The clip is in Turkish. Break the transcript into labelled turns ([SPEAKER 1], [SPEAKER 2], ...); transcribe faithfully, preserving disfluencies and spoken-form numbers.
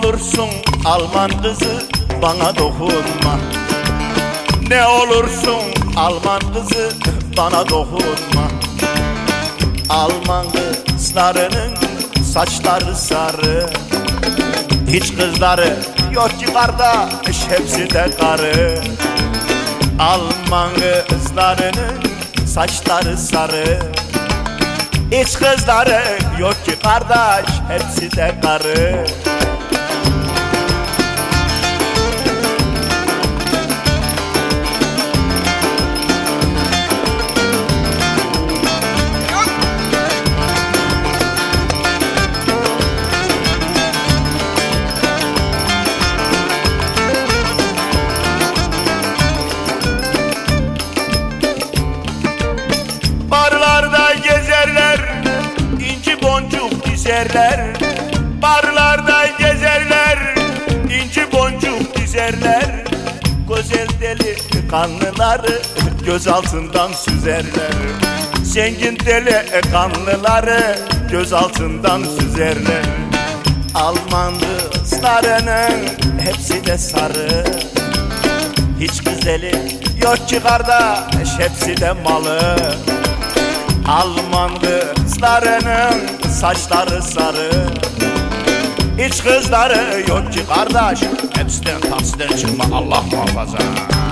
[SPEAKER 1] olursun Alman kızı bana dokunma. Ne olursun Alman kızı bana dokunma. Alman kızlarının saçları sarı, hiç kızları yok ki kardeş, hepsi de karı. Alman kızlarının saçları sarı, hiç kızları yok ki kardeş, hepsi de karı. Barlarda gezerler, inci boncuk dizerler. Barlarda gezerler, inci boncuk dizerler. Güzel deli kanlıları göz altından süzerler. Zengin deli kanlıları göz altından süzerler. Alman kızlarının hepsi de sarı, hiç güzeli yok ki kardeş, hepsi de malı. Alman kızlarının saçları sarı, hiç kızları yok ki kardeş, hepsinden taksiden çıkma, Allah muhafaza.